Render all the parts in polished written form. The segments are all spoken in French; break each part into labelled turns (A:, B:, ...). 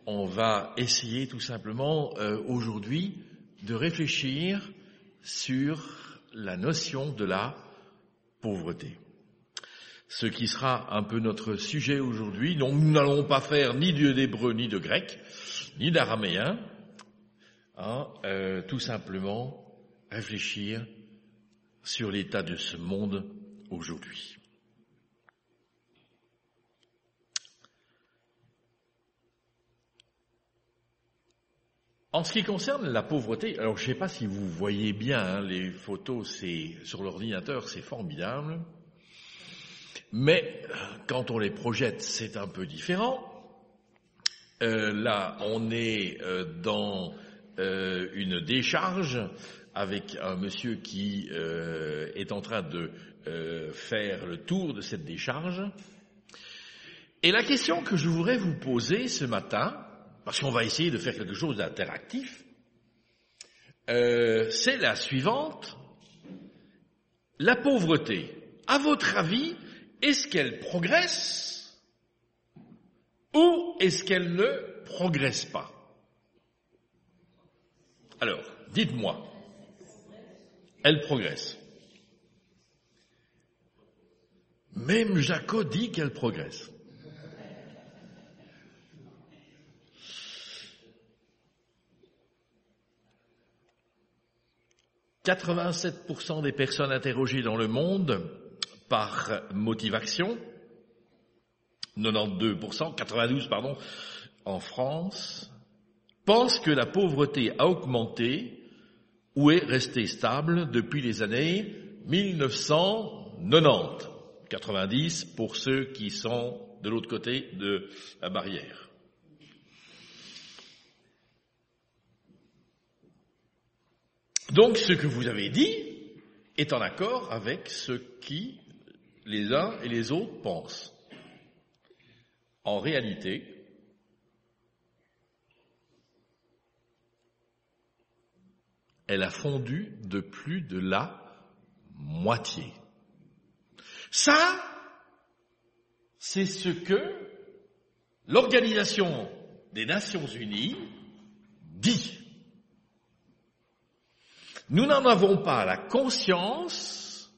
A: on va essayer tout simplement aujourd'hui de réfléchir sur la notion de la pauvreté. Ce qui sera un peu notre sujet aujourd'hui. Donc nous n'allons pas faire ni d'hébreu, ni de grec, ni d'araméen. Tout simplement réfléchir sur l'état de ce monde aujourd'hui. En ce qui concerne la pauvreté, alors je ne sais pas si vous voyez bien les photos, sur l'ordinateur, c'est formidable. Mais quand on les projette, c'est un peu différent. Là, on est dans une décharge avec un monsieur qui est en train de faire le tour de cette décharge. Et la question que je voudrais vous poser ce matin, parce qu'on va essayer de faire quelque chose d'interactif, c'est la suivante. La pauvreté, à votre avis, est-ce qu'elle progresse ou est-ce qu'elle ne progresse pas? Alors, dites-moi, elle progresse. Même Jaco dit qu'elle progresse. « 87% des personnes interrogées dans le monde par motivation, 92% en France, pensent que la pauvreté a augmenté ou est restée stable depuis les années 1990. 90 pour ceux qui sont de l'autre côté de la barrière. Donc ce que vous avez dit est en accord avec ce qui les uns et les autres pensent. En réalité, elle a fondu de plus de la moitié. Ça, c'est ce que l'Organisation des Nations Unies dit. Nous n'en avons pas la conscience,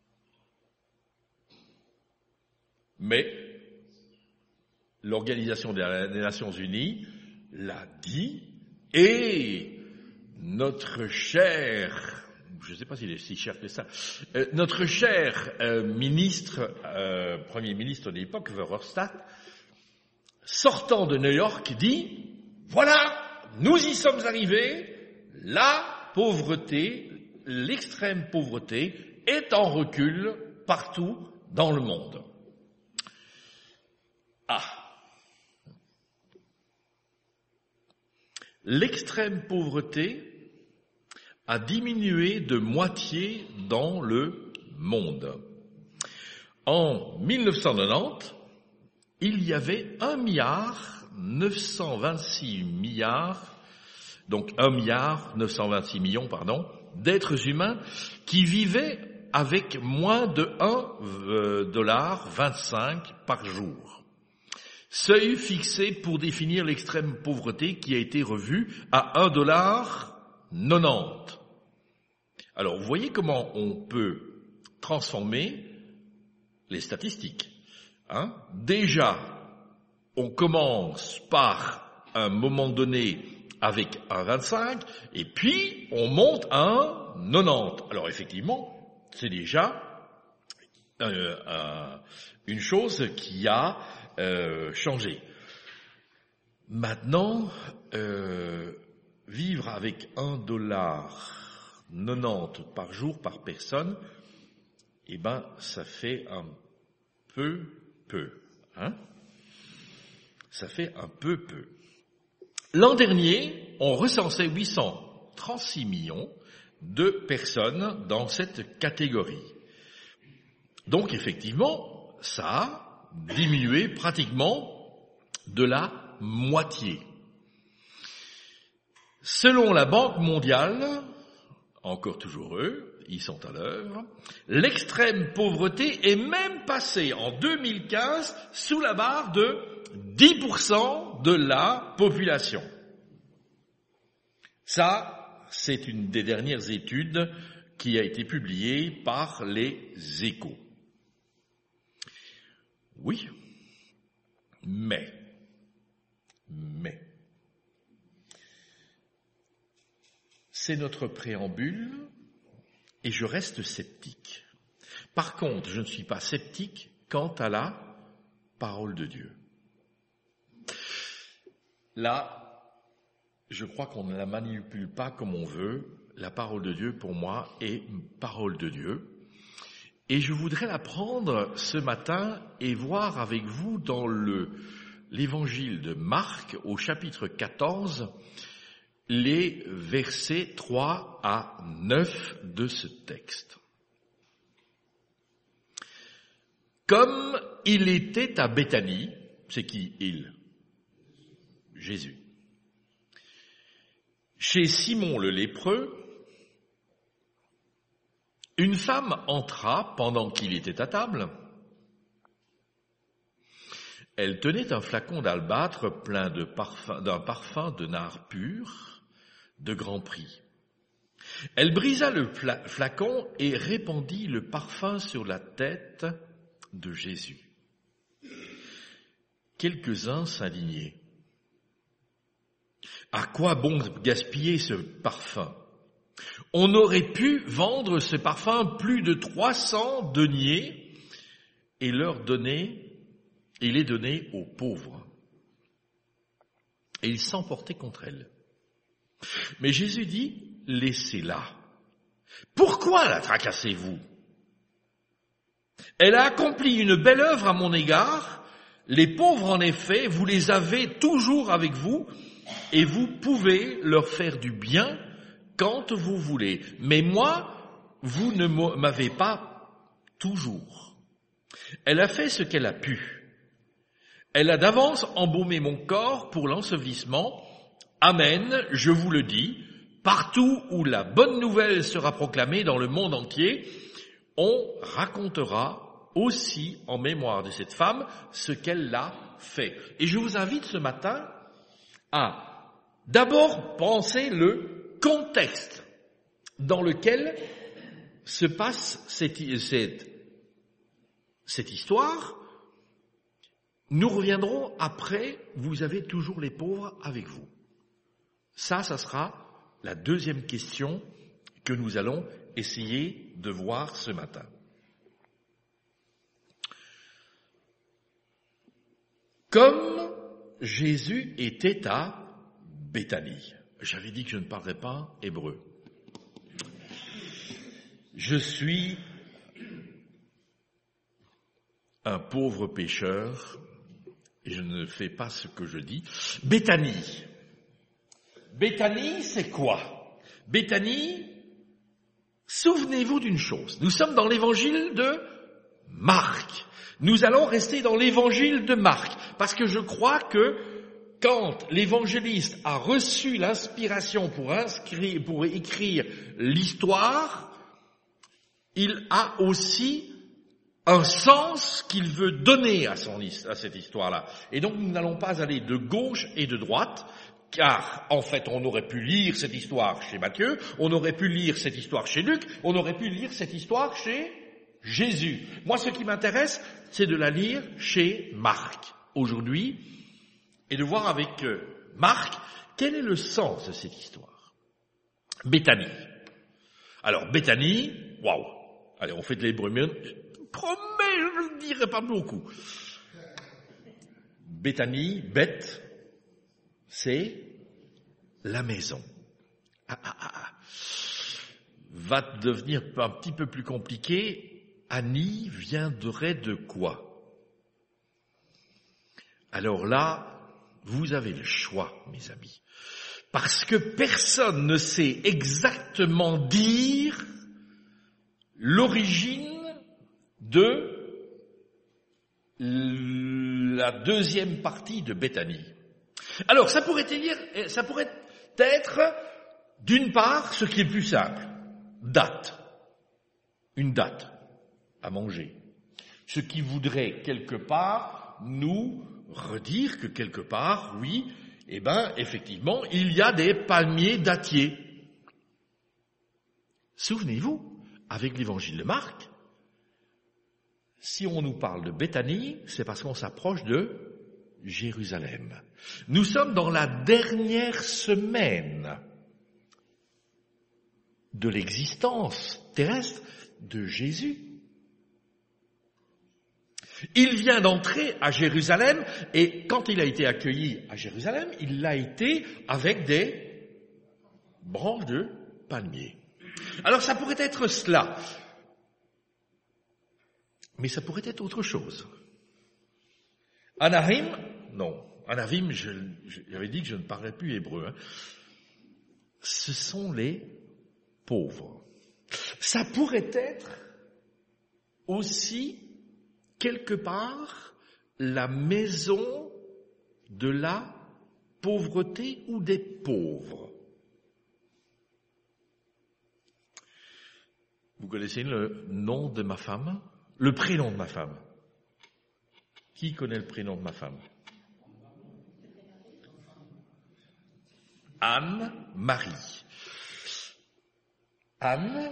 A: mais l'Organisation des Nations Unies l'a dit, et notre cher, je ne sais pas s'il est si cher que ça, notre cher Premier ministre de l'époque, Verhofstadt, sortant de New York, dit, voilà, nous y sommes arrivés, la pauvreté, l'extrême pauvreté est en recul partout dans le monde. L'extrême pauvreté a diminué de moitié dans le monde. En 1990, il y avait 1,926 milliard, donc 1,926 million, d'êtres humains qui vivaient avec moins de $1,25 par jour. Seuil fixé pour définir l'extrême pauvreté qui a été revu à $1,90. Alors, vous voyez comment on peut transformer les statistiques. Déjà, on commence par un moment donné avec 1,25 et puis on monte à 1,90. Alors, effectivement, c'est déjà une chose qui a changé. Maintenant, vivre avec $1,90 par jour par personne, ça fait un peu. Ça fait un peu. L'an dernier, on recensait 836 millions de personnes dans cette catégorie. Donc, effectivement, ça a diminué pratiquement de la moitié. Selon la Banque mondiale, encore toujours eux, ils sont à l'œuvre, l'extrême pauvreté est même passée en 2015 sous la barre de 10% de la population. Ça, c'est une des dernières études qui a été publiée par les Échos. Oui, mais, c'est notre préambule et je reste sceptique. Par contre, je ne suis pas sceptique quant à la parole de Dieu. Là, je crois qu'on ne la manipule pas comme on veut. La parole de Dieu, pour moi, est une parole de Dieu. Et je voudrais la prendre ce matin et voir avec vous dans l'évangile de Marc, au chapitre 14, les versets 3 à 9 de ce texte. Comme il était à Béthanie, c'est qui il? Jésus. Chez Simon le lépreux, une femme entra pendant qu'il était à table. Elle tenait un flacon d'albâtre plein d'un parfum de nard pur, de grand prix. Elle brisa le flacon et répandit le parfum sur la tête de Jésus. Quelques-uns s'indignaient. À quoi bon gaspiller ce parfum? On aurait pu vendre ce parfum plus de 300 deniers et les donner aux pauvres. Et ils s'emportaient contre elle. Mais Jésus dit, laissez-la. Pourquoi la tracassez-vous? Elle a accompli une belle œuvre à mon égard. Les pauvres, en effet, vous les avez toujours avec vous et vous pouvez leur faire du bien quand vous voulez. Mais moi, vous ne m'avez pas toujours. Elle a fait ce qu'elle a pu. Elle a d'avance embaumé mon corps pour l'ensevelissement. Amen, je vous le dis, partout où la bonne nouvelle sera proclamée dans le monde entier, on racontera aussi en mémoire de cette femme ce qu'elle a fait. Et je vous invite ce matin à d'abord penser le contexte dans lequel se passe cette histoire. Nous reviendrons après, vous avez toujours les pauvres avec vous. Ça sera la deuxième question que nous allons essayer de voir ce matin. Comme Jésus était à Béthanie. J'avais dit que je ne parlerais pas hébreu. Je suis un pauvre pécheur et je ne fais pas ce que je dis. Béthanie. Béthanie, c'est quoi? Béthanie, souvenez-vous d'une chose. Nous sommes dans l'évangile de Marc. Nous allons rester dans l'évangile de Marc parce que je crois que quand l'évangéliste a reçu l'inspiration pour écrire l'histoire, il a aussi un sens qu'il veut donner à cette histoire-là. Et donc nous n'allons pas aller de gauche et de droite, car en fait on aurait pu lire cette histoire chez Matthieu, on aurait pu lire cette histoire chez Luc, on aurait pu lire cette histoire chez Jésus. Moi ce qui m'intéresse, c'est de la lire chez Marc aujourd'hui, et de voir avec Marc quel est le sens de cette histoire. Béthanie. Alors Béthanie, waouh. Allez, on fait de l'hébreu, mais promets, je ne dirai pas beaucoup. Béthanie, Beth, c'est la maison. Va devenir un petit peu plus compliqué. Annie viendrait de quoi? Alors là, vous avez le choix, mes amis. Parce que personne ne sait exactement dire l'origine de la deuxième partie de Béthanie. Alors, ça pourrait être, d'une part, ce qui est le plus simple, date. Une date à manger. Ce qui voudrait, quelque part, nous redire que quelque part, oui, effectivement, il y a des palmiers dattiers. Souvenez-vous, avec l'évangile de Marc, si on nous parle de Béthanie, c'est parce qu'on s'approche de Jérusalem. Nous sommes dans la dernière semaine de l'existence terrestre de Jésus. Il vient d'entrer à Jérusalem et quand il a été accueilli à Jérusalem, il l'a été avec des branches de palmier. Alors ça pourrait être cela, mais ça pourrait être autre chose. Anahim, non. Anahim, j'avais dit que je ne parlais plus hébreu. Ce sont les pauvres. Ça pourrait être aussi, quelque part, la maison de la pauvreté ou des pauvres. Vous connaissez le nom de ma femme? Le prénom de ma femme? Qui connaît le prénom de ma femme? Anne-Marie. Anne,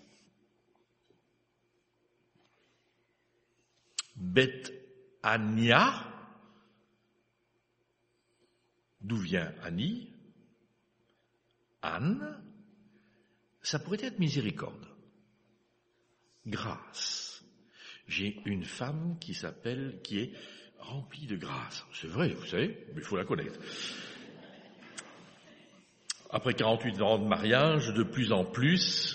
A: Bethania, d'où vient Annie? Anne, ça pourrait être miséricorde, grâce. J'ai une femme qui est remplie de grâce. C'est vrai, vous savez, mais il faut la connaître. Après 48 ans de mariage, de plus en plus,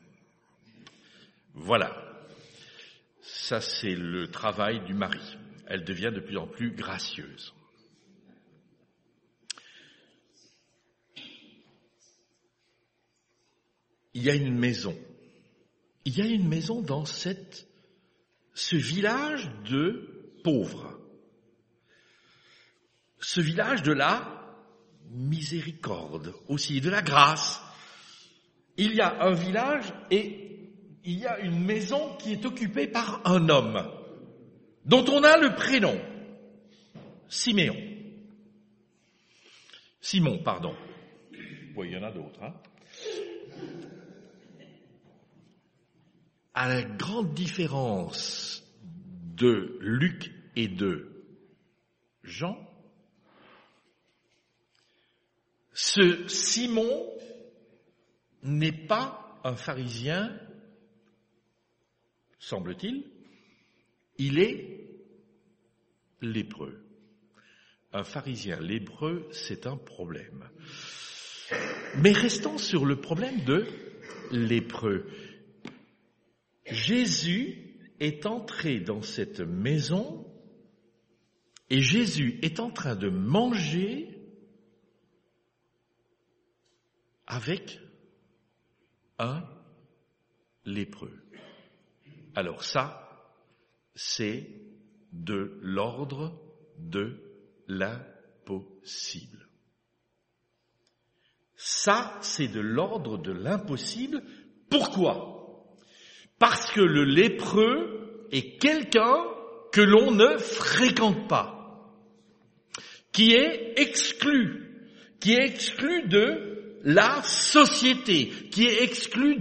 A: voilà. Ça, c'est le travail du mari. Elle devient de plus en plus gracieuse. Il y a une maison. Il y a une maison dans ce village de pauvres. Ce village de la miséricorde aussi, de la grâce. Il y a un village et il y a une maison qui est occupée par un homme dont on a le prénom Simon, pardon. Oui, il y en a d'autres. À la grande différence de Luc et de Jean, ce Simon n'est pas un pharisien, semble-t-il, il est lépreux. Un pharisien lépreux, c'est un problème. Mais restons sur le problème de lépreux. Jésus est entré dans cette maison et Jésus est en train de manger avec un lépreux. Alors ça, c'est de l'ordre de l'impossible. Ça, c'est de l'ordre de l'impossible. Pourquoi? Parce que le lépreux est quelqu'un que l'on ne fréquente pas, qui est exclu de la société, qui est exclu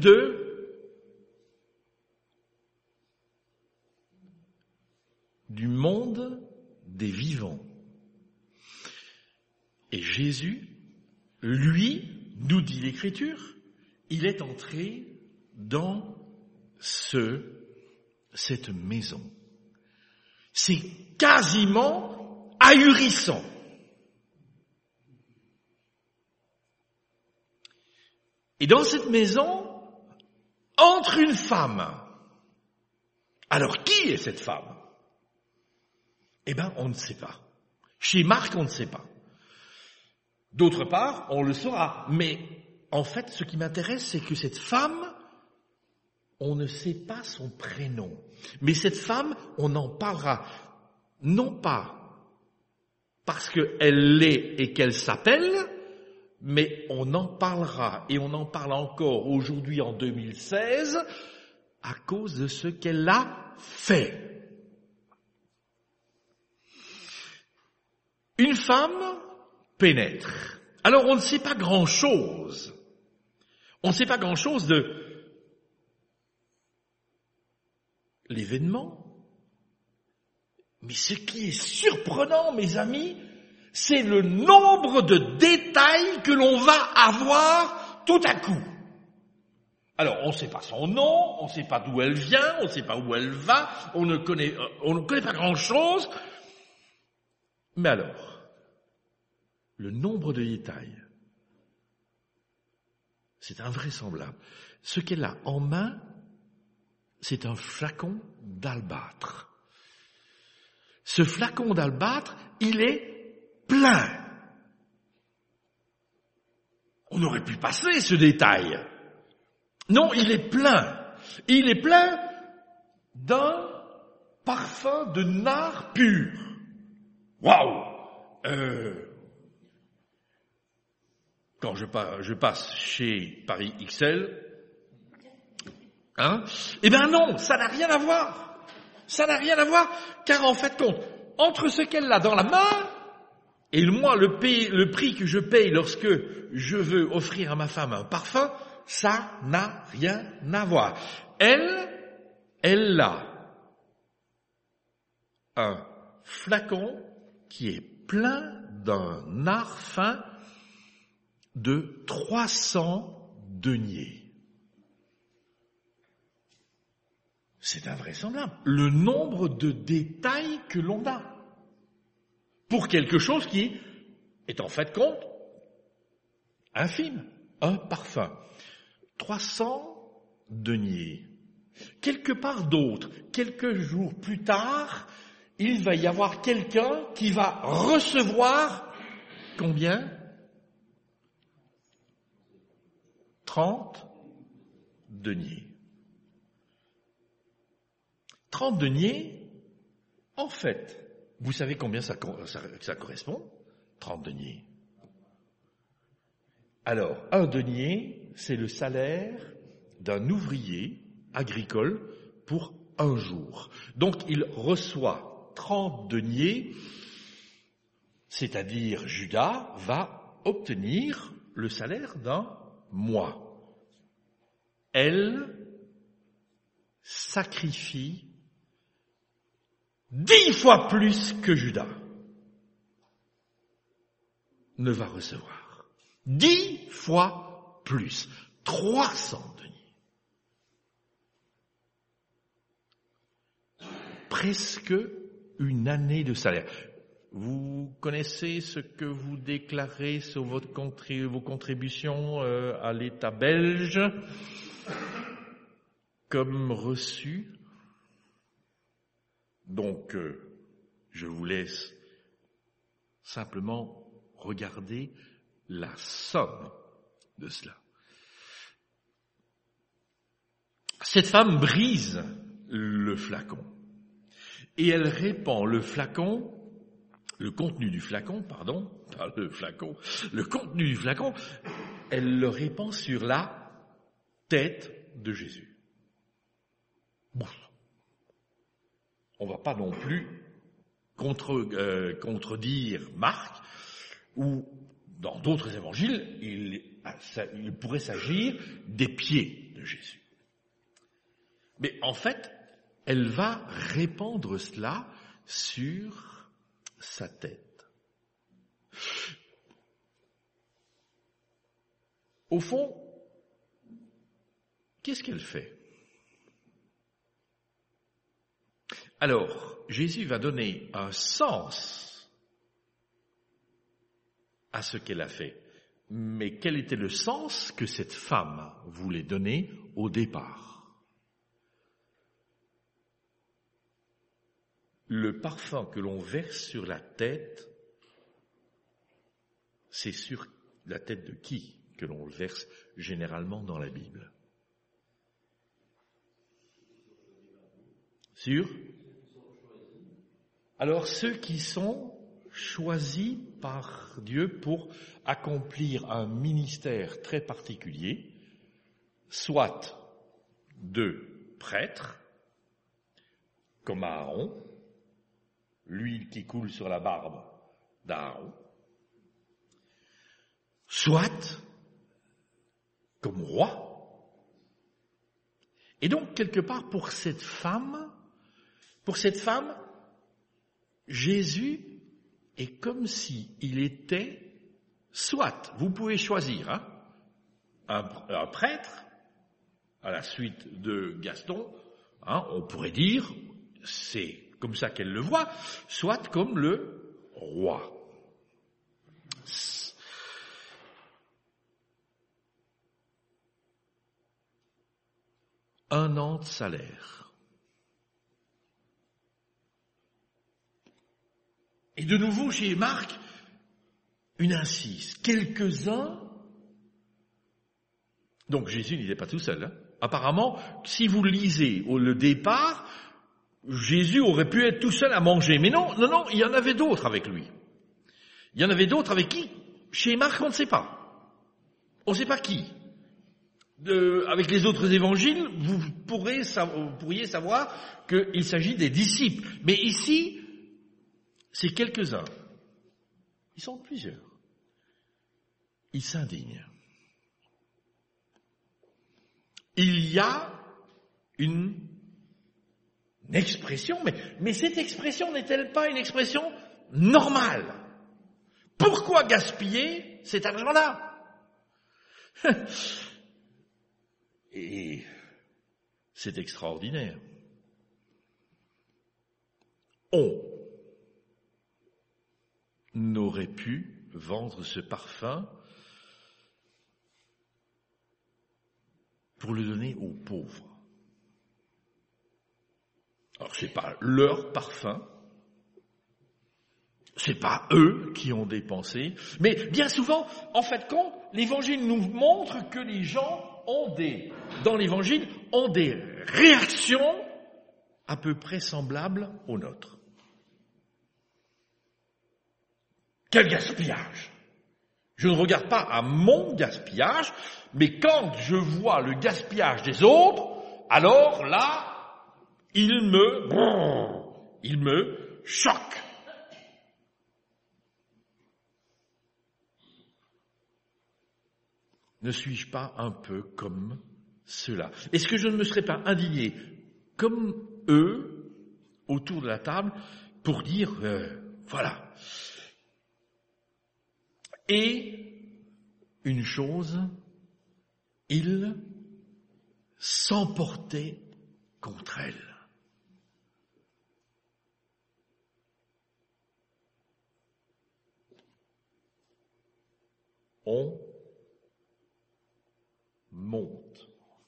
A: du monde des vivants. Et Jésus, lui, nous dit l'Écriture, il est entré dans cette maison. C'est quasiment ahurissant. Et dans cette maison, entre une femme. Alors, qui est cette femme? On ne sait pas. Chez Marc, on ne sait pas. D'autre part, on le saura. Mais, en fait, ce qui m'intéresse, c'est que cette femme, on ne sait pas son prénom. Mais cette femme, on en parlera. Non pas parce qu'elle l'est et qu'elle s'appelle, mais on en parlera, et on en parle encore aujourd'hui en 2016, à cause de ce qu'elle a fait. une femme pénètre. Alors on ne sait pas grand-chose. On ne sait pas grand-chose de l'événement. Mais ce qui est surprenant, mes amis, c'est le nombre de détails que l'on va avoir tout à coup. Alors, on ne sait pas son nom, on ne sait pas d'où elle vient, on ne sait pas où elle va, on ne connaît pas grand-chose. Mais alors, le nombre de détails, c'est invraisemblable. Ce qu'elle a en main, c'est un flacon d'albâtre. Ce flacon d'albâtre, il est plein. On aurait pu passer ce détail. Non, il est plein. Il est plein d'un parfum de nard pur. Waouh! Quand je passe chez Paris XL, eh bien non, ça n'a rien à voir. Ça n'a rien à voir, car en fait, entre ce qu'elle a dans la main et moi, le prix que je paye lorsque je veux offrir à ma femme un parfum, ça n'a rien à voir. Elle a un flacon qui est plein d'un nard fin de 300 deniers. C'est invraisemblable. Le nombre de détails que l'on a pour quelque chose qui est en fait compte infime, un parfum. 300 deniers. Quelque part d'autre, quelques jours plus tard, il va y avoir quelqu'un qui va recevoir combien? 30 deniers. 30 deniers, en fait, vous savez combien ça correspond? 30 deniers. Alors, un denier, c'est le salaire d'un ouvrier agricole pour un jour. Donc, il reçoit 30 deniers, c'est-à-dire Judas va obtenir le salaire d'un mois. Elle sacrifie 10 fois plus que Judas ne va recevoir. 10 fois plus. 300 deniers. Presque une année de salaire. Vous connaissez ce que vous déclarez sur vos contributions à l'État belge comme reçu? Donc, je vous laisse simplement regarder la somme de cela. Cette femme brise le flacon et elle répand le contenu du flacon, elle le répand sur la tête de Jésus. Bon. On ne va pas non plus contredire Marc, ou dans d'autres évangiles, il pourrait s'agir des pieds de Jésus. Mais en fait, elle va répandre cela sur sa tête. Au fond, qu'est-ce qu'elle fait? Alors, Jésus va donner un sens à ce qu'elle a fait. Mais quel était le sens que cette femme voulait donner au départ? Le parfum que l'on verse sur la tête, c'est sur la tête de qui que l'on le verse généralement dans la Bible? Sur? Alors ceux qui sont choisis par Dieu pour accomplir un ministère très particulier, soit de prêtres, comme Aaron, l'huile qui coule sur la barbe d'Aaron, soit comme roi. Et donc, quelque part, pour cette femme, Jésus est comme s'il était, soit, vous pouvez choisir, un prêtre, à la suite de Gaston, on pourrait dire, c'est comme ça qu'elle le voit, soit comme le roi. Un an de salaire. Et de nouveau, chez Marc, une incise. Quelques-uns. Donc Jésus n'était pas tout seul. Apparemment, si vous lisez le départ, Jésus aurait pu être tout seul à manger. Mais non, il y en avait d'autres avec lui. Il y en avait d'autres avec qui? Chez Marc, on ne sait pas. On ne sait pas qui. Avec les autres évangiles, vous pourriez savoir qu'il s'agit des disciples. Mais ici, c'est quelques-uns. Ils sont plusieurs. Ils s'indignent. Il y a une expression, mais cette expression n'est-elle pas une expression normale? Pourquoi gaspiller cet argent-là? Et c'est extraordinaire. On n'aurait pu vendre ce parfum pour le donner aux pauvres. Alors c'est pas leur parfum, c'est pas eux qui ont dépensé, mais bien souvent, en fait, quand l'Évangile nous montre que les gens dans l'Évangile, ont des réactions à peu près semblables aux nôtres. Quel gaspillage! Je ne regarde pas à mon gaspillage, mais quand je vois le gaspillage des autres, alors là, il me choque. Ne suis-je pas un peu comme cela? Est-ce que je ne me serais pas indigné comme eux autour de la table pour dire voilà. Et une chose, il s'emportait contre elle. On monte.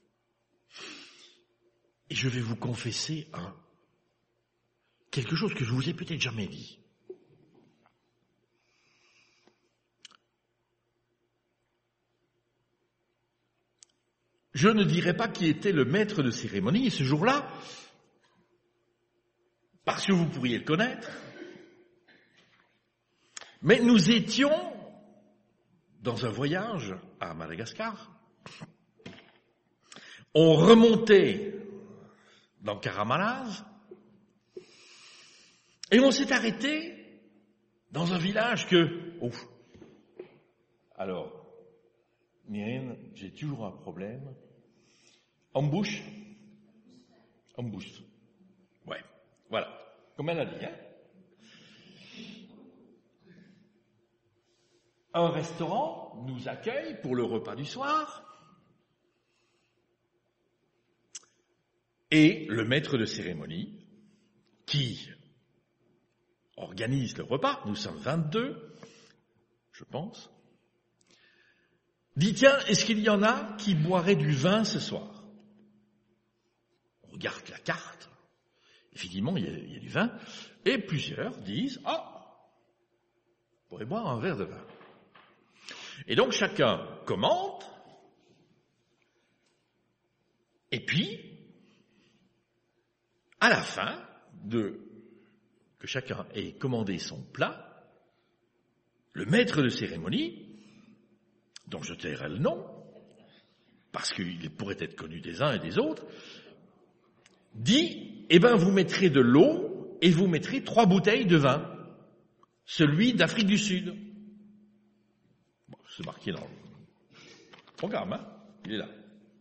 A: Et je vais vous confesser quelque chose que je vous ai peut-être jamais dit. Je ne dirais pas qui était le maître de cérémonie ce jour-là, parce que vous pourriez le connaître, mais nous étions dans un voyage à Madagascar. On remontait dans Karamalaz et on s'est arrêté dans un village Alors, Myrine, j'ai toujours un problème. Embouche. Ouais, voilà. Comme elle a dit, Un restaurant nous accueille pour le repas du soir. Et le maître de cérémonie, qui organise le repas, nous sommes 22, je pense, dit, tiens, est-ce qu'il y en a qui boiraient du vin ce soir? On regarde la carte, effectivement, il y a du vin, et plusieurs disent, on pourrait boire un verre de vin. Et donc chacun commente, et puis, à la fin que chacun ait commandé son plat, le maître de cérémonie, dont je tairai le nom, parce qu'il pourrait être connu des uns et des autres, dit, vous mettrez de l'eau et vous mettrez 3 bouteilles de vin. celui d'Afrique du Sud. Bon, c'est marqué dans le programme, hein, il est là.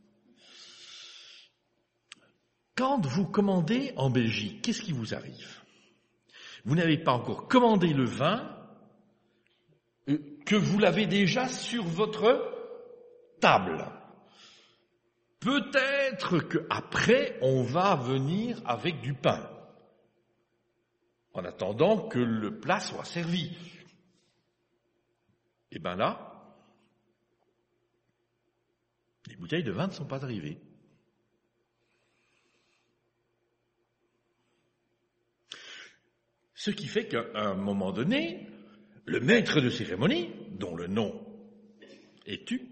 A: Quand vous commandez en Belgique, qu'est-ce qui vous arrive? Vous n'avez pas encore commandé le vin, que vous l'avez déjà sur votre table. Peut-être qu'après, on va venir avec du pain, en attendant que le plat soit servi. Et bien là, les bouteilles de vin ne sont pas arrivées. Ce qui fait qu'à un moment donné, le maître de cérémonie, dont le nom est tu,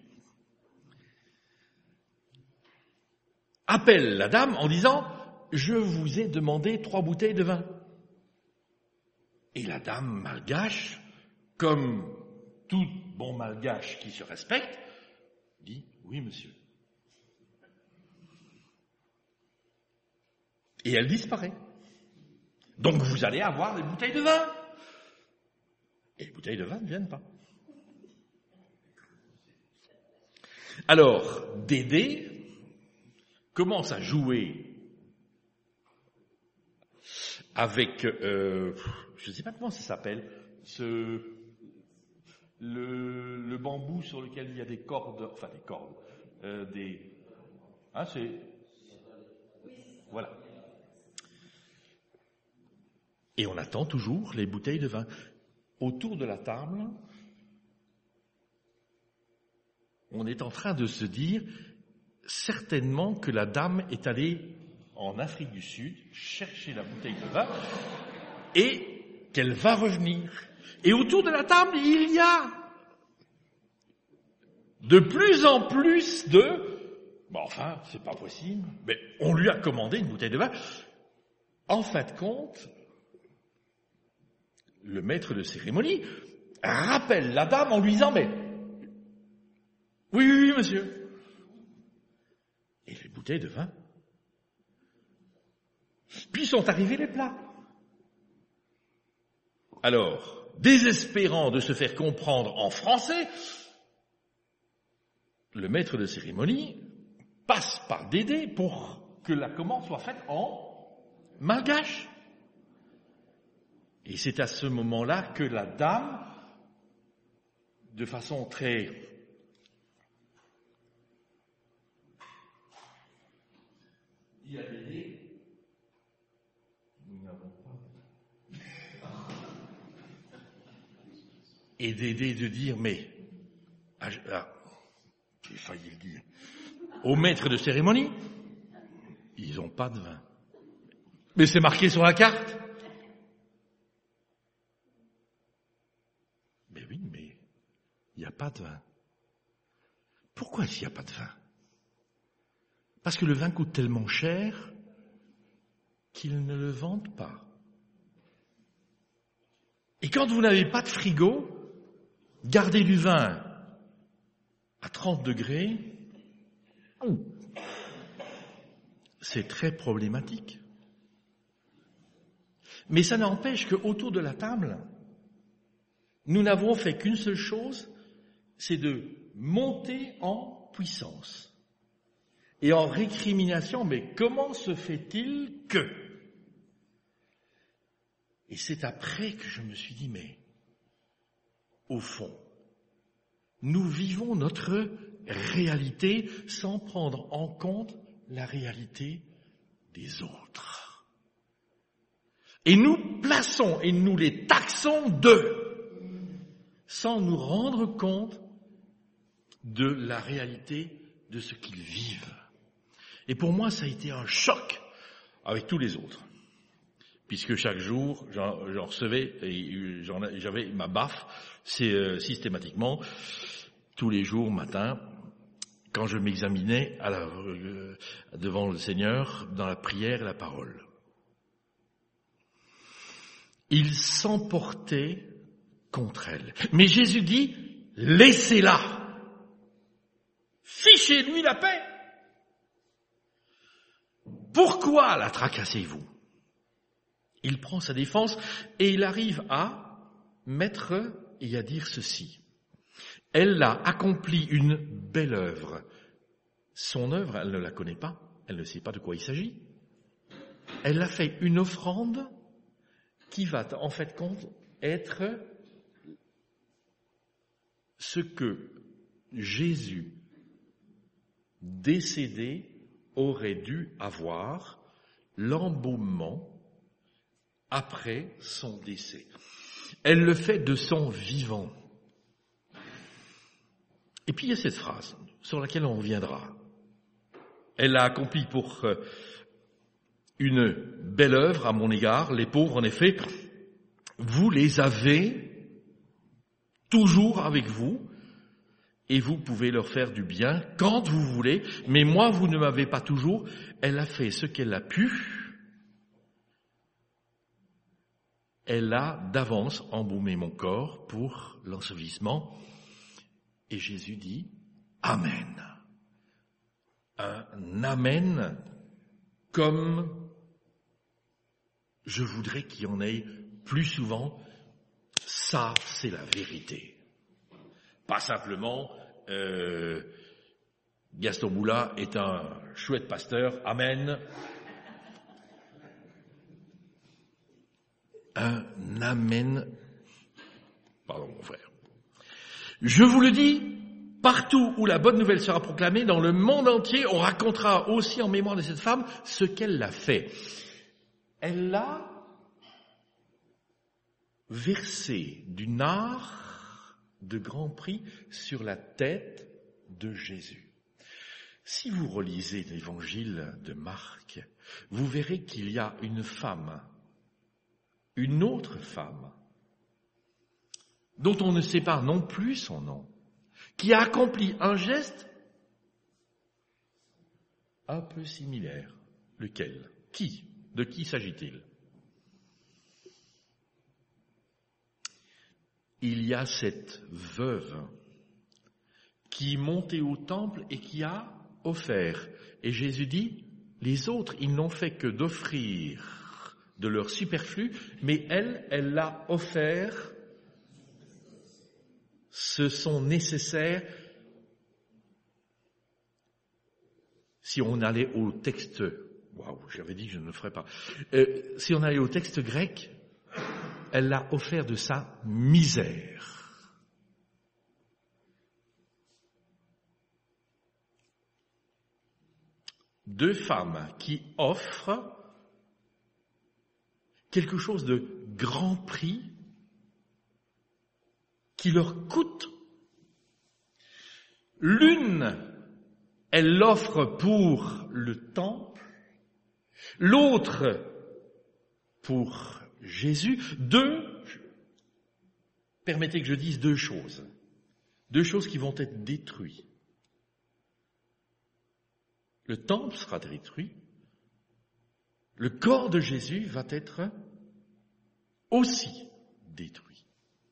A: appelle la dame en disant « Je vous ai demandé 3 bouteilles de vin ». Et la dame malgache, comme tout bon malgache qui se respecte, dit « Oui, monsieur ». Et elle disparaît. Donc vous allez avoir des bouteilles de vin. Et les bouteilles de vin ne viennent pas. Alors, Dédé commence à jouer avec, je ne sais pas comment ça s'appelle, le bambou sur lequel il y a des cordes, voilà. Et on attend toujours les bouteilles de vin. Autour de la table, on est en train de se dire certainement que la dame est allée en Afrique du Sud chercher la bouteille de vin et qu'elle va revenir. Et autour de la table, il y a de plus en plus c'est pas possible, mais on lui a commandé une bouteille de vin. En fin de compte, le maître de cérémonie rappelle la dame en lui disant « Mais, oui, monsieur ». Et les bouteilles de vin. Puis sont arrivés les plats. Alors, désespérant de se faire comprendre en français, le maître de cérémonie passe par Dédé pour que la commande soit faite en malgache. Et c'est à ce moment-là que la dame, de façon très dit à Dédé, nous n'avons pas. Et Dédé de dire, mais, j'ai failli le dire, au maître de cérémonie, ils n'ont pas de vin. Mais c'est marqué sur la carte. Mais oui, mais il n'y a pas de vin. Pourquoi est-ce qu'il n'y a pas de vin? Parce que le vin coûte tellement cher qu'ils ne le vendent pas. Et quand vous n'avez pas de frigo, garder du vin à 30 degrés, c'est très problématique. Mais ça n'empêche qu'autour de la table, nous n'avons fait qu'une seule chose, c'est de monter en puissance. Et en récrimination, mais comment se fait-il que? Et c'est après que je me suis dit, mais au fond, nous vivons notre réalité sans prendre en compte la réalité des autres. Et nous plaçons et nous les taxons d'eux, sans nous rendre compte de la réalité de ce qu'ils vivent. Et pour moi, ça a été un choc avec tous les autres. Puisque chaque jour, j'en recevais, et j'avais ma baffe, c'est systématiquement, tous les jours, matin, quand je m'examinais devant le Seigneur, dans la prière et la parole. Il s'emportait contre elle. Mais Jésus dit, laissez-la. Fichez-lui la paix. Pourquoi la tracassez-vous? Il prend sa défense et il arrive à Maître et à dire ceci. Elle a accompli une belle œuvre. Son œuvre, elle ne la connaît pas, elle ne sait pas de quoi il s'agit. Elle a fait une offrande qui va, en fait, compte être ce que Jésus, décédé, aurait dû avoir, l'embaumement après son décès. Elle le fait de son vivant. Et puis il y a cette phrase sur laquelle on reviendra. Elle a accompli pour une belle œuvre à mon égard. Les pauvres, en effet, vous les avez toujours avec vous et vous pouvez leur faire du bien quand vous voulez. Mais moi, vous ne m'avez pas toujours. Elle a fait ce qu'elle a pu. Elle a d'avance embaumé mon corps pour l'ensevelissement. Et Jésus dit « Amen ». Un « Amen » comme je voudrais qu'il y en ait plus souvent. Ça, c'est la vérité. Pas simplement Gaston Moula est un chouette pasteur. Amen. Un amen. Pardon, mon frère. Je vous le dis, partout où la bonne nouvelle sera proclamée, dans le monde entier, on racontera aussi en mémoire de cette femme ce qu'elle a fait. Elle a versé du nard de grand prix sur la tête de Jésus. Si vous relisez l'évangile de Marc, vous verrez qu'il y a une femme, une autre femme, dont on ne sait pas non plus son nom, qui a accompli un geste un peu similaire. Lequel ? Qui ? De qui s'agit-il ? Il y a cette veuve qui montait au temple et qui a offert. Et Jésus dit, les autres, ils n'ont fait que d'offrir de leur superflu, mais elle l'a offert. Ce sont nécessaires. Si on allait au texte, j'avais dit que je ne le ferais pas. Si on allait au texte grec, elle l'a offert de sa misère. Deux femmes qui offrent quelque chose de grand prix qui leur coûte. L'une, elle l'offre pour le temple, l'autre pour Jésus. Permettez que je dise deux choses qui vont être détruites. Le temple sera détruit, le corps de Jésus va être aussi détruit,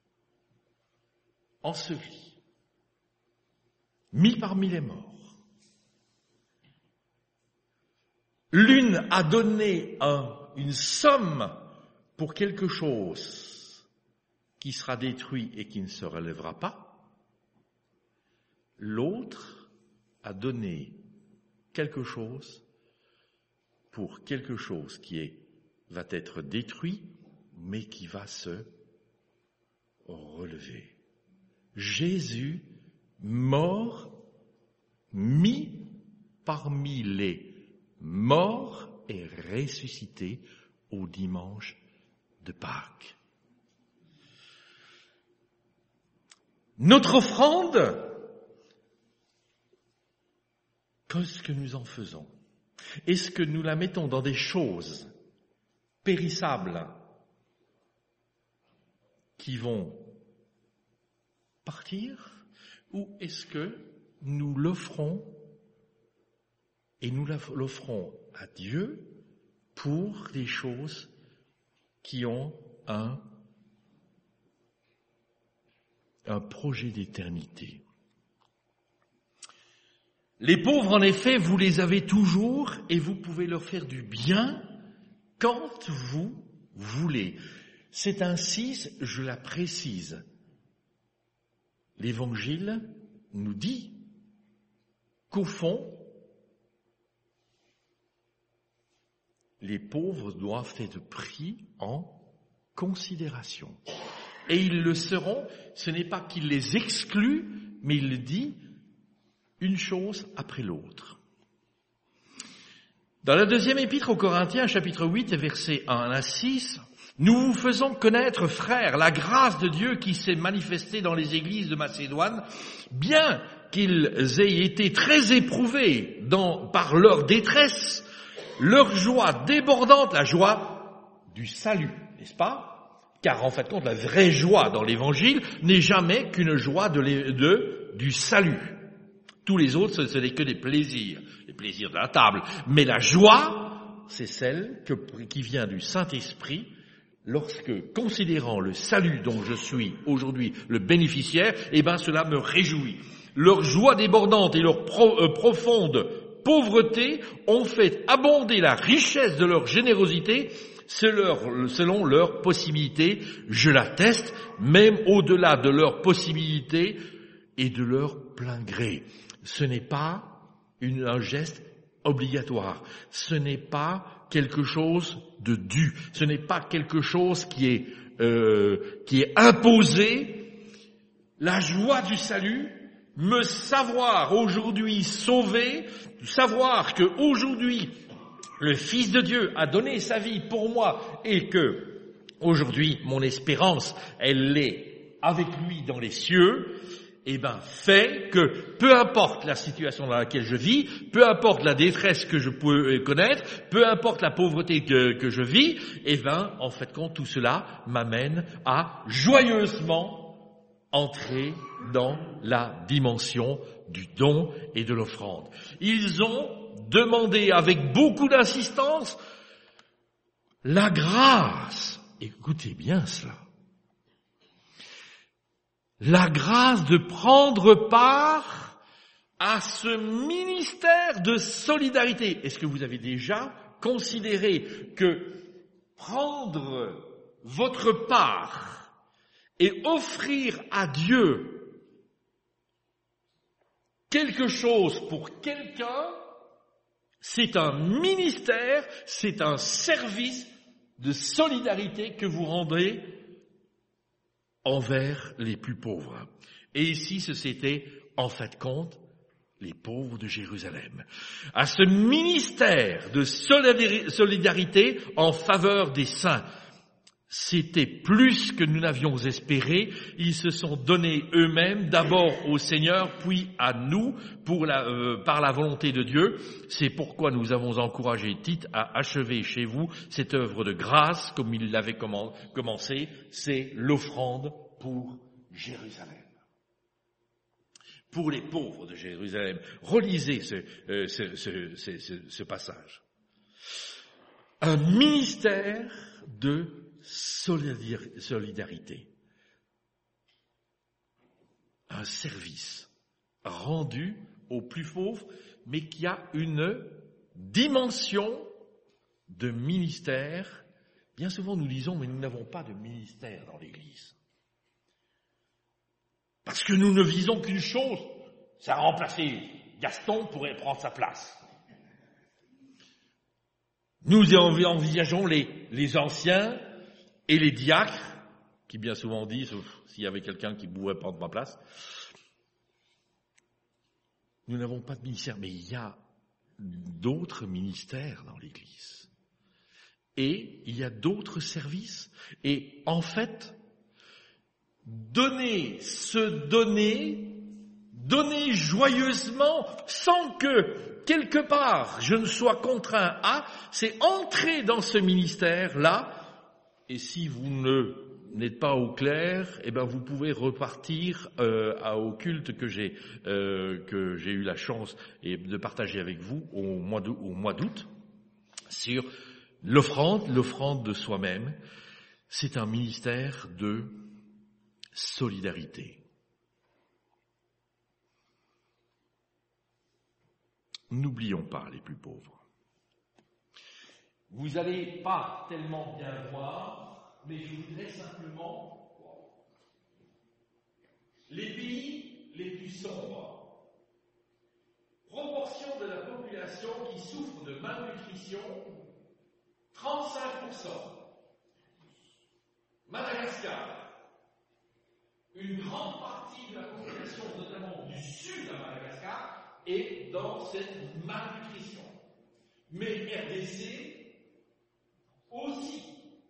A: enseveli, mis parmi les morts. L'une a donné une somme pour quelque chose qui sera détruit et qui ne se relèvera pas. L'autre a donné quelque chose pour quelque chose qui va être détruit, mais qui va se relever. Jésus, mort, mis parmi les morts et ressuscité au dimanche de Pâques. Notre offrande, qu'est-ce que nous en faisons ? Est-ce que nous la mettons dans des choses périssables qui vont partir, ou est-ce que nous l'offrons et nous l'offrons à Dieu pour des choses qui ont un projet d'éternité? Les pauvres, en effet, vous les avez toujours et vous pouvez leur faire du bien quand vous voulez. cette incise, je la précise. L'Évangile nous dit qu'au fond, les pauvres doivent être pris en considération. Et ils le seront, ce n'est pas qu'il les exclut, mais il le dit une chose après l'autre. Dans la deuxième épître aux Corinthiens, chapitre 8, versets 1 à 6, nous vous faisons connaître, frères, la grâce de Dieu qui s'est manifestée dans les églises de Macédoine, bien qu'ils aient été très éprouvés par leur détresse, leur joie débordante, la joie du salut, n'est-ce pas? Car en fait, la vraie joie dans l'Évangile n'est jamais qu'une joie du salut. Tous les autres, ce n'est que des plaisirs, les plaisirs de la table. Mais la joie, c'est celle qui vient du Saint-Esprit, lorsque, considérant le salut dont je suis aujourd'hui le bénéficiaire, cela me réjouit. Leur joie débordante et leur profonde pauvreté ont fait abonder la richesse de leur générosité selon leurs possibilités. Je l'atteste, même au-delà de leurs possibilités et de leur plein gré. Ce n'est pas un geste obligatoire. Ce n'est pas quelque chose de dû. Ce n'est pas quelque chose qui est imposé. La joie du salut, me savoir aujourd'hui sauvé, savoir que aujourd'hui le Fils de Dieu a donné sa vie pour moi et que aujourd'hui mon espérance, elle est avec lui dans les cieux, fait que peu importe la situation dans laquelle je vis, peu importe la détresse que je peux connaître, peu importe la pauvreté que je vis, en fait, tout cela m'amène à joyeusement entrer dans la dimension du don et de l'offrande. Ils ont demandé avec beaucoup d'insistance la grâce. Écoutez bien cela. La grâce de prendre part à ce ministère de solidarité. Est-ce que vous avez déjà considéré que prendre votre part et offrir à Dieu quelque chose pour quelqu'un, c'est un ministère, c'est un service de solidarité que vous rendez envers les plus pauvres. Et ici, c'était, en fait, les pauvres de Jérusalem. À ce ministère de solidarité en faveur des saints. C'était plus que nous n'avions espéré. Ils se sont donnés eux-mêmes, d'abord au Seigneur, puis à nous, par la volonté de Dieu. C'est pourquoi nous avons encouragé Tite à achever chez vous cette œuvre de grâce, comme il l'avait commencé. C'est l'offrande pour Jérusalem. Pour les pauvres de Jérusalem. Relisez ce passage. Un ministère de solidarité, un service rendu aux plus pauvres, mais qui a une dimension de ministère. Bien souvent nous disons, mais nous n'avons pas de ministère dans l'Église. Parce que nous ne visons qu'une chose, c'est à remplacer Gaston pourrait prendre sa place. Nous envisageons les anciens et les diacres, qui bien souvent disent, s'il y avait quelqu'un qui pouvait prendre ma place, nous n'avons pas de ministère, mais il y a d'autres ministères dans l'Église. Et il y a d'autres services. Et en fait, donner joyeusement, sans que, quelque part, je ne sois contraint à, c'est entrer dans ce ministère-là. Et si vous n'êtes pas au clair, vous pouvez repartir au culte que j'ai eu la chance de partager avec vous au mois d'août, sur l'offrande de soi-même. C'est un ministère de solidarité. N'oublions pas les plus pauvres. Vous n'allez pas tellement bien voir, mais je voudrais simplement les pays les plus sombres, proportion de la population qui souffre de malnutrition, 35%. Madagascar, une grande partie de la population, notamment du sud à Madagascar, est dans cette malnutrition. Mais RDC aussi.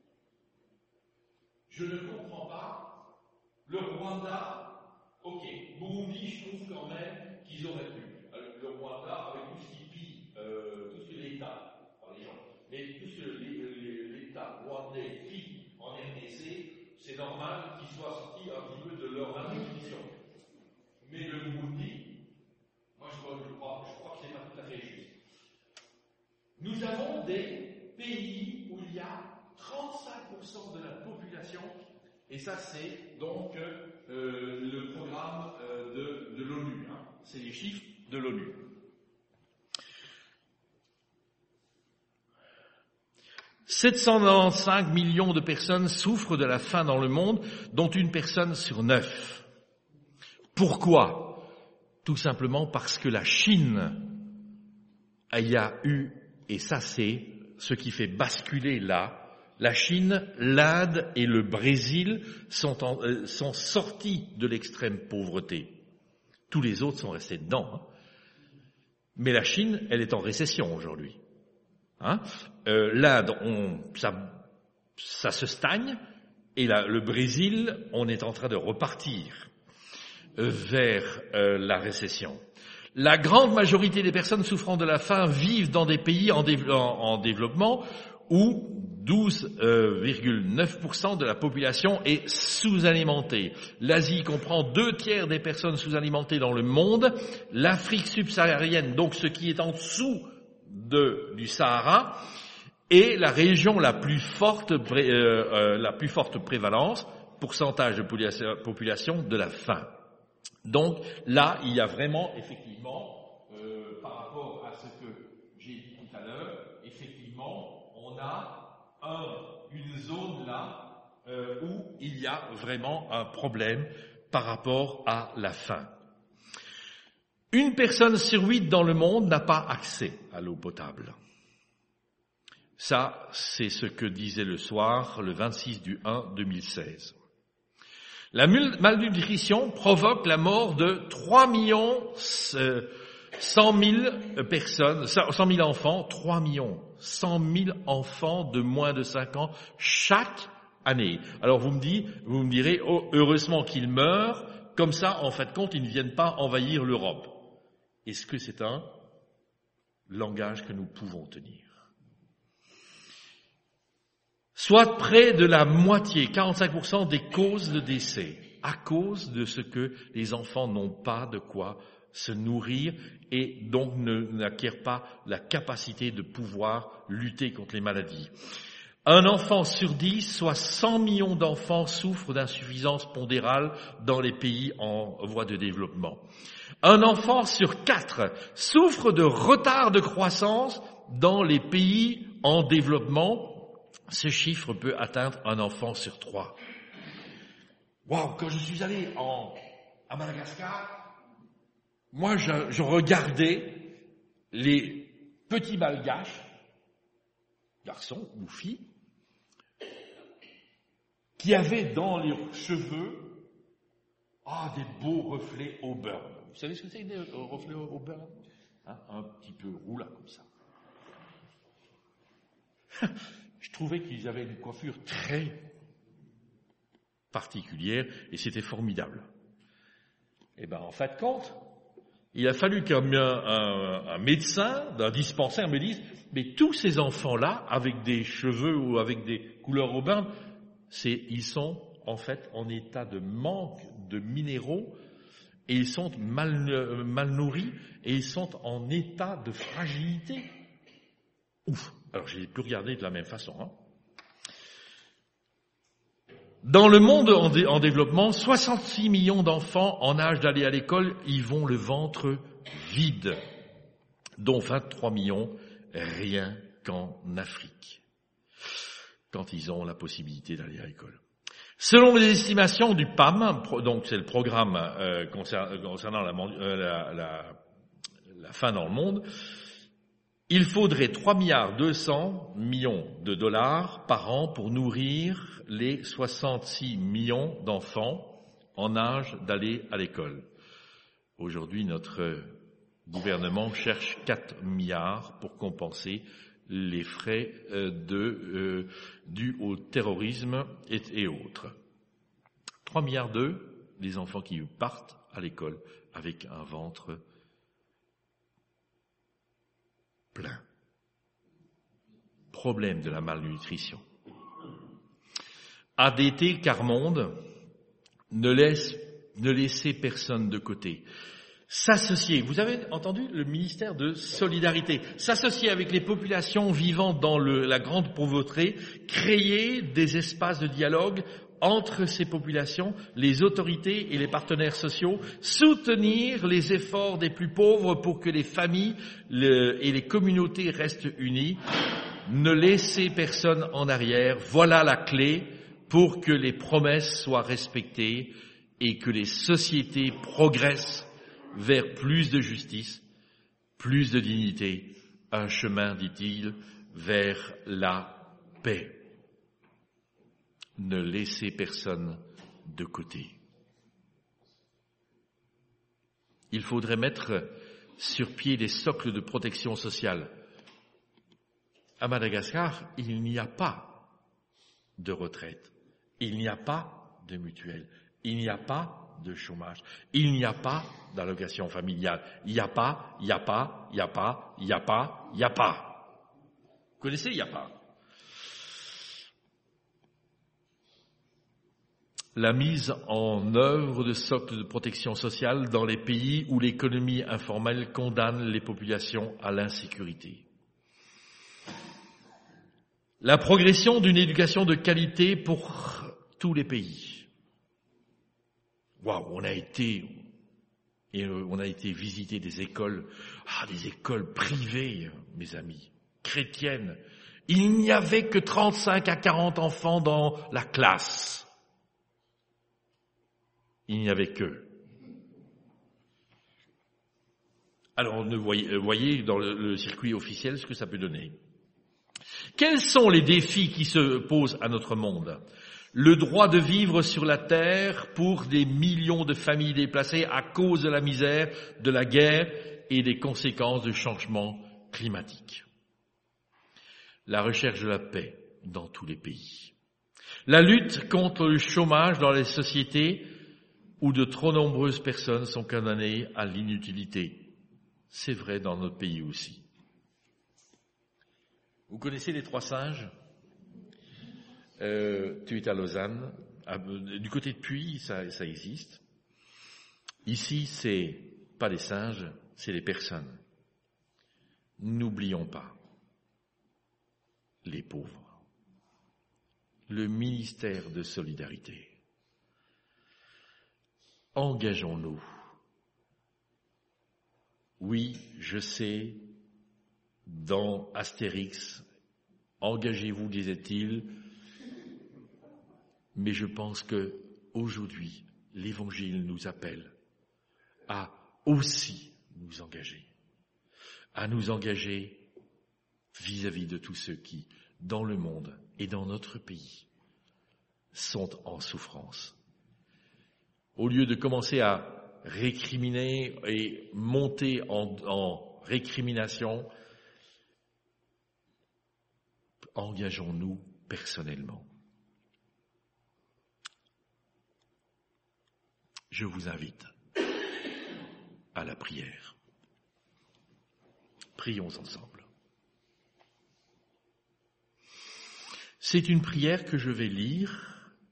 A: Je ne comprends pas. Le Rwanda, ok. Burundi, je trouve quand même qu'ils auraient pu. Le Rwanda, avec tout ce qui pille, tout ce que l'État, par les gens, mais tout ce que l'État rwandais pille en RDC, c'est normal qu'ils soient sortis un petit peu de leur malnutrition. Mais le Burundi, moi je crois que c'est pas tout à fait juste. Nous avons des pays où il y a 35% de la population, et ça c'est donc le programme de l'ONU, hein. C'est les chiffres de l'ONU. « 795 millions de personnes souffrent de la faim dans le monde, dont une personne sur 9. Pourquoi ? Tout simplement parce que la Chine y a eu, et ça c'est ce qui fait basculer là, la Chine, l'Inde et le Brésil sont sortis de l'extrême pauvreté. Tous les autres sont restés dedans. Hein. Mais la Chine, elle est en récession aujourd'hui. Hein. L'Inde, ça se stagne, et le Brésil, on est en train de repartir vers la récession. La grande majorité des personnes souffrant de la faim vivent dans des pays en développement où 12,9% de la population est sous-alimentée. L'Asie comprend 2/3 des personnes sous-alimentées dans le monde. L'Afrique subsaharienne, donc ce qui est en dessous du Sahara, est la région la plus forte prévalence, pourcentage de population de la faim. Donc là, il y a vraiment, effectivement, par rapport à ce que j'ai dit tout à l'heure, effectivement, on a une zone là où il y a vraiment un problème par rapport à la faim. Une personne sur 8 dans le monde n'a pas accès à l'eau potable. Ça, c'est ce que disait Le Soir, le 26/1/2016. La malnutrition provoque la mort de 3 100 000 personnes, 100 000 enfants, 3 100 000 enfants de moins de 5 ans chaque année. Alors vous me direz, oh, heureusement qu'ils meurent, comme ça, en fait compte, ils ne viennent pas envahir l'Europe. Est-ce que c'est un langage que nous pouvons tenir ? Soit près de la moitié, 45% des causes de décès, à cause de ce que les enfants n'ont pas de quoi se nourrir et donc n'acquièrent pas la capacité de pouvoir lutter contre les maladies. Un enfant sur 10, soit 100 millions d'enfants, souffrent d'insuffisance pondérale dans les pays en voie de développement. Un enfant sur 4 souffre de retard de croissance dans les pays en développement. Ce chiffre peut atteindre un enfant sur 3. Waouh, quand je suis allé à Madagascar, moi je regardais les petits malgaches, garçons ou filles, qui avaient dans leurs cheveux des beaux reflets au beurre. Vous savez ce que c'est des reflets au beurre ? Un petit peu roux là, comme ça. Je trouvais qu'ils avaient une coiffure très particulière et c'était formidable. Et en fin de compte, il a fallu qu'un médecin d'un dispensaire me dise, mais tous ces enfants-là, avec des cheveux ou avec des couleurs au bain, ils sont en fait en état de manque de minéraux et ils sont mal nourris et ils sont en état de fragilité. Ouf. Alors, je n'ai plus regardé de la même façon. Hein. Dans le monde en développement, 66 millions d'enfants en âge d'aller à l'école y vont le ventre vide, dont 23 millions rien qu'en Afrique. quand ils ont la possibilité d'aller à l'école. Selon les estimations du PAM, donc c'est le programme concernant la faim dans le monde, il faudrait 3,2 milliards de dollars par an pour nourrir les 66 millions d'enfants en âge d'aller à l'école. Aujourd'hui, notre gouvernement cherche 4 milliards pour compenser les frais dus au terrorisme et autres. 3,2 milliards des enfants qui partent à l'école avec un ventre plein. Problème de la malnutrition. ADT Carmonde ne laissez personne de côté. S'associer, vous avez entendu le ministère de Solidarité, s'associer avec les populations vivant dans la grande pauvreté, créer des espaces de dialogue entre ces populations, les autorités et les partenaires sociaux, soutenir les efforts des plus pauvres pour que les familles et les communautés restent unies, ne laisser personne en arrière, voilà la clé pour que les promesses soient respectées et que les sociétés progressent vers plus de justice, plus de dignité, un chemin, dit-il, vers la paix. Ne laissez personne de côté. Il faudrait mettre sur pied des socles de protection sociale. À Madagascar, il n'y a pas de retraite, il n'y a pas de mutuelle, il n'y a pas de chômage, il n'y a pas d'allocation familiale, il n'y a pas. Vous connaissez, il n'y a pas. La mise en œuvre de socles de protection sociale dans les pays où l'économie informelle condamne les populations à l'insécurité. La progression d'une éducation de qualité pour tous les pays. Waouh, on a été visiter des écoles privées, mes amis, chrétiennes. Il n'y avait que 35 à 40 enfants dans la classe. Il n'y avait que. Alors, voyez dans le circuit officiel ce que ça peut donner. Quels sont les défis qui se posent à notre monde ? Le droit de vivre sur la terre pour des millions de familles déplacées à cause de la misère, de la guerre et des conséquences du changement climatique. La recherche de la paix dans tous les pays. La lutte contre le chômage dans les sociétés où de trop nombreuses personnes sont condamnées à l'inutilité. C'est vrai dans notre pays aussi. Vous connaissez les 3 singes ? Tu es à Lausanne. Du côté de Puy, ça existe. Ici, c'est pas les singes, c'est les personnes. N'oublions pas les pauvres. Le ministère de Solidarité. Engageons-nous. Oui, je sais, dans Astérix, engagez-vous, disait-il, mais je pense que aujourd'hui, l'Évangile nous appelle à aussi nous engager, vis-à-vis de tous ceux qui, dans le monde et dans notre pays, sont en souffrance. Au lieu de commencer à récriminer et monter en récrimination, engageons-nous personnellement. Je vous invite à la prière. Prions ensemble. C'est une prière que je vais lire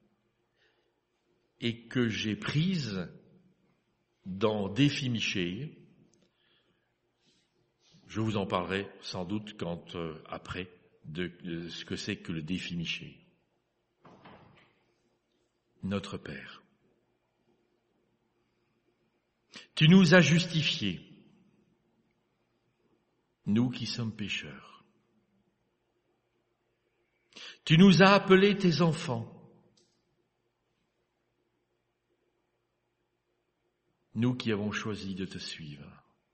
A: et que j'ai prise dans Défi Miché. Je vous en parlerai sans doute après de ce que c'est que le Défi Miché. Notre Père, tu nous as justifiés, nous qui sommes pécheurs. Tu nous as appelés tes enfants. Nous qui avons choisi de te suivre.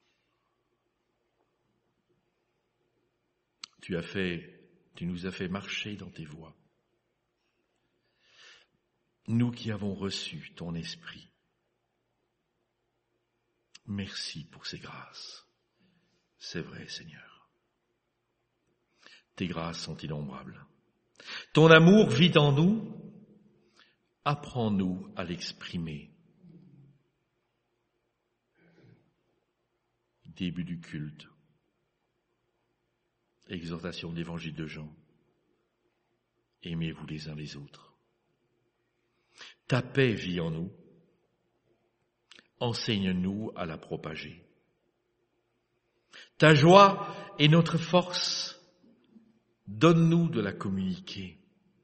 A: Tu nous as fait marcher dans tes voies. Nous qui avons reçu ton esprit. Merci pour ces grâces. C'est vrai, Seigneur. Tes grâces sont innombrables. Ton amour vit en nous. Apprends-nous à l'exprimer. Début du culte. Exhortation de l'évangile de Jean. Aimez-vous les uns les autres. Ta paix vit en nous. Enseigne-nous à la propager. Ta joie est notre force. Donne-nous de la communiquer.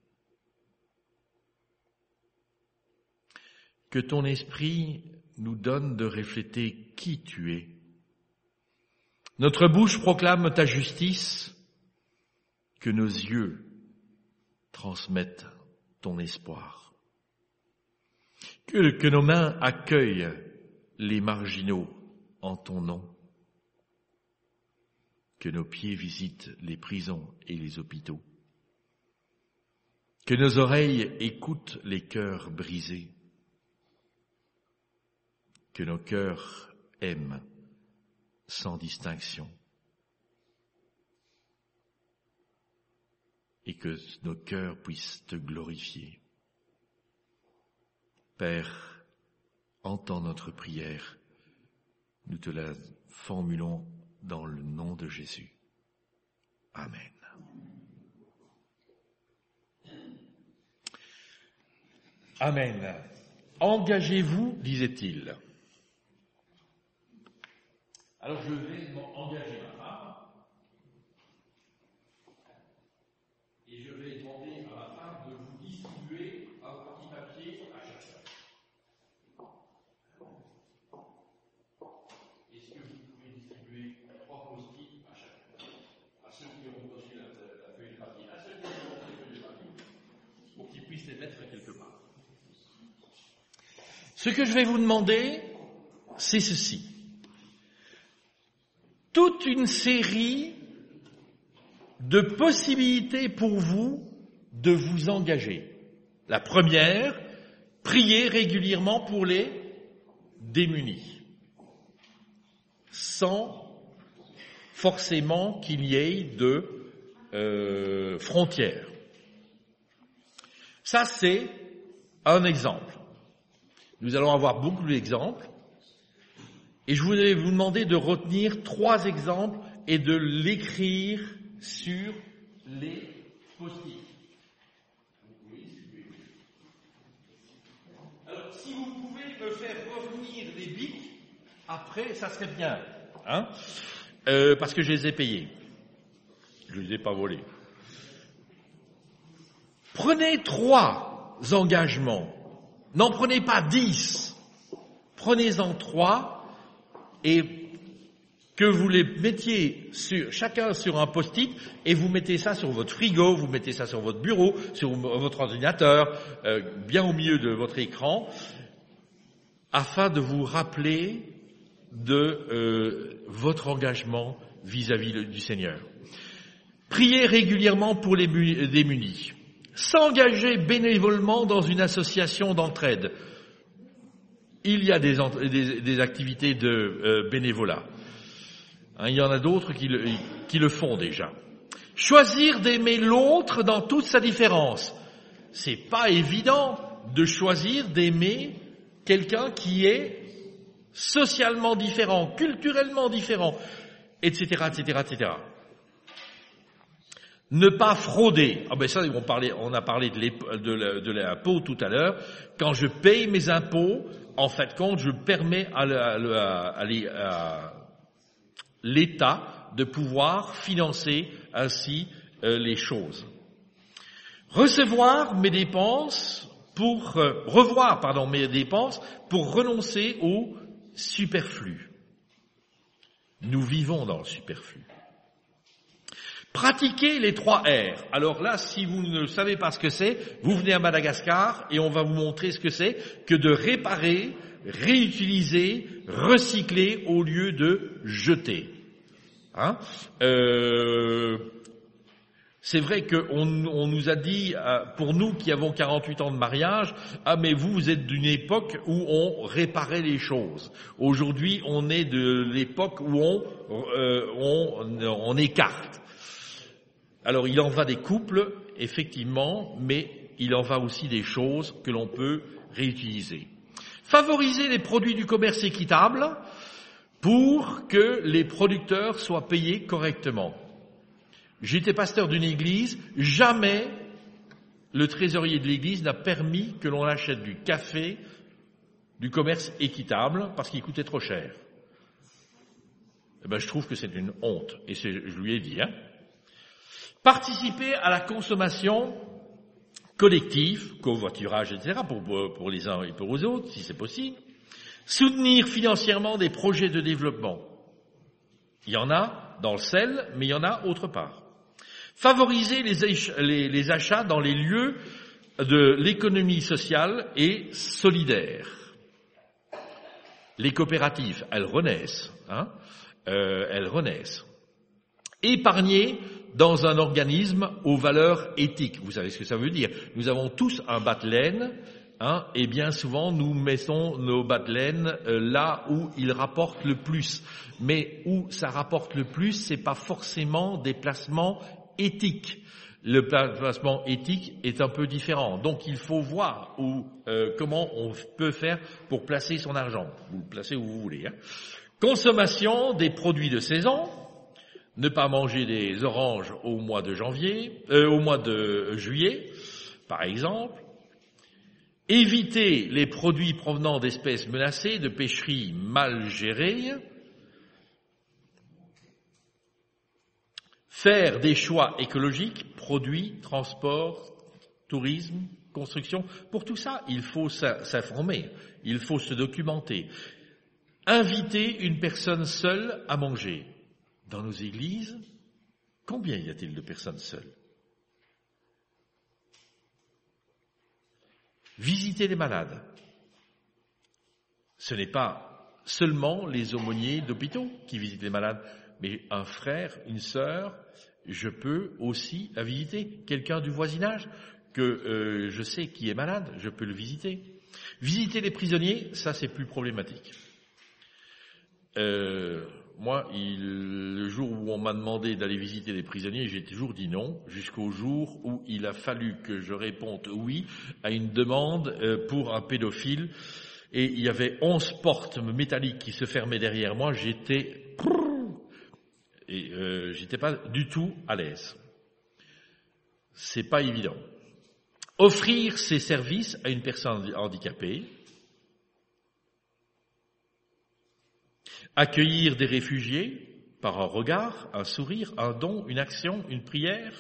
A: Que ton esprit nous donne de refléter qui tu es. Notre bouche proclame ta justice, que nos yeux transmettent ton espoir. Que nos mains accueillent les marginaux en ton nom. Que nos pieds visitent les prisons et les hôpitaux. Que nos oreilles écoutent les cœurs brisés. Que nos cœurs aiment sans distinction. Et que nos cœurs puissent te glorifier. Père, entends notre prière. Nous te la formulons dans le nom de Jésus. Amen. Amen. Engagez-vous, disait-il. Alors je vais engager ma femme et je vais demander à ma femme de vous distribuer un petit papier à chacun. Est-ce que vous pouvez distribuer 3 post-it à chacun? À ceux qui ont reçu la feuille de papier, à ceux qui ont reçu la feuille de papier, pour qu'ils puissent les mettre quelque part. Ce que je vais vous demander, c'est ceci. Toute une série de possibilités pour vous de vous engager. La première, prier régulièrement pour les démunis, sans forcément qu'il y ait de frontières. Ça, c'est un exemple. Nous allons avoir beaucoup d'exemples. Et je voudrais vous demander de retenir 3 exemples et de l'écrire sur les post-it. Alors, si vous pouvez me faire revenir les bics, après, ça serait bien. Hein, parce que je les ai payés. Je ne les ai pas volés. Prenez 3 engagements. N'en prenez pas 10. Prenez-en 3. Et que vous les mettiez chacun sur un post-it, et vous mettez ça sur votre frigo, vous mettez ça sur votre bureau, sur votre ordinateur, bien au milieu de votre écran, afin de vous rappeler de votre engagement vis-à-vis du Seigneur. Priez régulièrement pour les démunis. S'engager bénévolement dans une association d'entraide. Il y a des activités de bénévolat. Il y en a d'autres qui le font déjà. Choisir d'aimer l'autre dans toute sa différence. C'est pas évident de choisir d'aimer quelqu'un qui est socialement différent, culturellement différent, etc., etc., etc. Ne pas frauder. Ah ben ça, on a parlé de l'impôt tout à l'heure. Quand je paye mes impôts, en fait, compte, je permets à l'État de pouvoir financer ainsi les choses. Revoir mes dépenses pour renoncer au superflu. Nous vivons dans le superflu. Pratiquez les 3 R. Alors là, si vous ne savez pas ce que c'est, vous venez à Madagascar et on va vous montrer ce que c'est que de réparer, réutiliser, recycler au lieu de jeter. Hein? C'est vrai qu'on nous a dit, pour nous qui avons 48 ans de mariage, mais vous êtes d'une époque où on réparait les choses. Aujourd'hui, on est de l'époque où on écarte. Alors, il en va des couples, effectivement, mais il en va aussi des choses que l'on peut réutiliser. Favoriser les produits du commerce équitable pour que les producteurs soient payés correctement. J'étais pasteur d'une église, jamais le trésorier de l'église n'a permis que l'on achète du café du commerce équitable parce qu'il coûtait trop cher. Je trouve que c'est une honte, et je lui ai dit. Participer à la consommation collective, covoiturage, etc., pour les uns et pour les autres, si c'est possible. Soutenir financièrement des projets de développement. Il y en a dans le sel, mais il y en a autre part. Favoriser les achats dans les lieux de l'économie sociale et solidaire. Les coopératives, elles renaissent. Elles renaissent. Épargner dans un organisme aux valeurs éthiques. Vous savez ce que ça veut dire. Nous avons tous un bas de laine, et bien souvent nous mettons nos bas de laine là où ils rapportent le plus. Mais où ça rapporte le plus, c'est pas forcément des placements éthiques. Le placement éthique est un peu différent. Donc il faut voir comment on peut faire pour placer son argent. Vous le placez où vous voulez. Consommation des produits de saison. Ne pas manger des oranges au mois de juillet, par exemple. Éviter les produits provenant d'espèces menacées, de pêcheries mal gérées. Faire des choix écologiques, produits, transport, tourisme, construction. Pour tout ça, il faut s'informer, il faut se documenter. Inviter une personne seule à manger. Dans nos églises, combien y a-t-il de personnes seules? Visiter les malades. Ce n'est pas seulement les aumôniers d'hôpitaux qui visitent les malades, mais un frère, une sœur, je peux aussi la visiter. Quelqu'un du voisinage que je sais qui est malade, je peux le visiter. Visiter les prisonniers, ça c'est plus problématique. Moi, le jour où on m'a demandé d'aller visiter les prisonniers, j'ai toujours dit non, jusqu'au jour où il a fallu que je réponde oui à une demande pour un pédophile. Et il y avait 11 portes métalliques qui se fermaient derrière moi. J'étais pas du tout à l'aise. C'est pas évident. Offrir ses services à une personne handicapée. Accueillir des réfugiés par un regard, un sourire, un don, une action, une prière.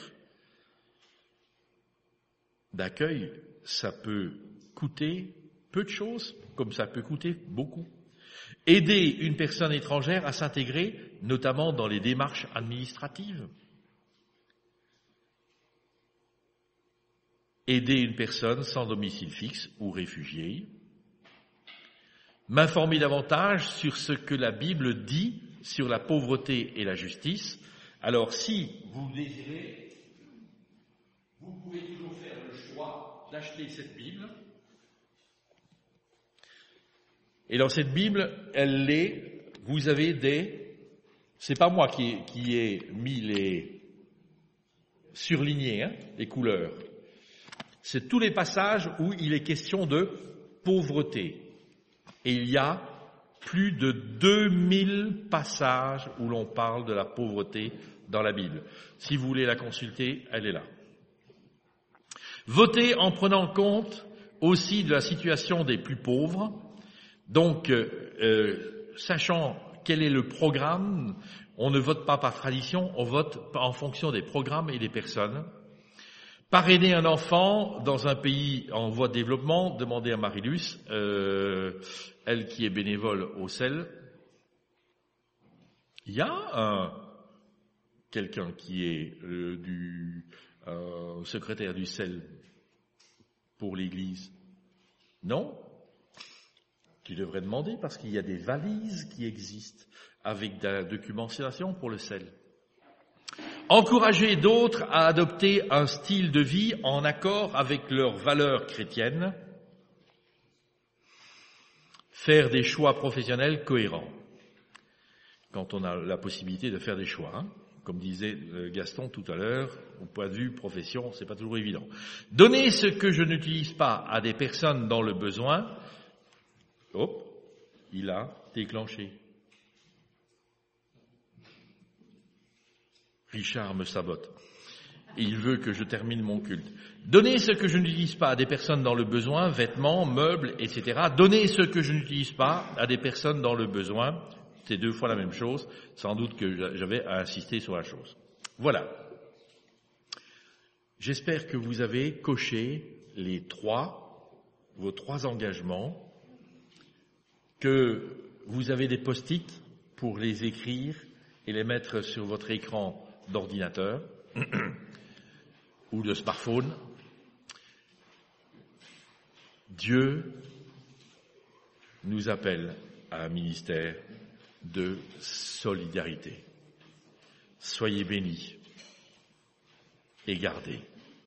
A: D'accueil, ça peut coûter peu de choses, comme ça peut coûter beaucoup. Aider une personne étrangère à s'intégrer, notamment dans les démarches administratives. Aider une personne sans domicile fixe ou réfugiée. M'informer davantage sur ce que la Bible dit sur la pauvreté et la justice. Alors, si vous désirez, vous pouvez toujours faire le choix d'acheter cette Bible. Et dans cette Bible, vous avez c'est pas moi qui ai mis les surlignés, les couleurs. C'est tous les passages où il est question de pauvreté. Et il y a plus de 2000 passages où l'on parle de la pauvreté dans la Bible. Si vous voulez la consulter, elle est là. Voter en prenant compte aussi de la situation des plus pauvres. Donc, sachant quel est le programme, on ne vote pas par tradition, on vote en fonction des programmes et des personnes. Parrainer un enfant dans un pays en voie de développement, demandez à Marilus, elle qui est bénévole au CEL. Il y a quelqu'un qui est secrétaire du CEL pour l'Église? Non. Tu devrais demander parce qu'il y a des valises qui existent avec de la documentation pour le CEL. Encourager d'autres à adopter un style de vie en accord avec leurs valeurs chrétiennes. Faire des choix professionnels cohérents. Quand on a la possibilité de faire des choix, comme disait Gaston tout à l'heure, au point de vue profession, c'est pas toujours évident. Donner ce que je n'utilise pas à des personnes dans le besoin. Hop, il a déclenché. Richard me sabote. Il veut que je termine mon culte. Donner ce que je n'utilise pas à des personnes dans le besoin, vêtements, meubles, etc. Donner ce que je n'utilise pas à des personnes dans le besoin, c'est 2 fois la même chose. Sans doute que j'avais à insister sur la chose. Voilà. J'espère que vous avez coché vos 3 engagements, que vous avez des post-it pour les écrire et les mettre sur votre écran d'ordinateur ou de smartphone. Dieu nous appelle à un ministère de solidarité. Soyez bénis et gardés.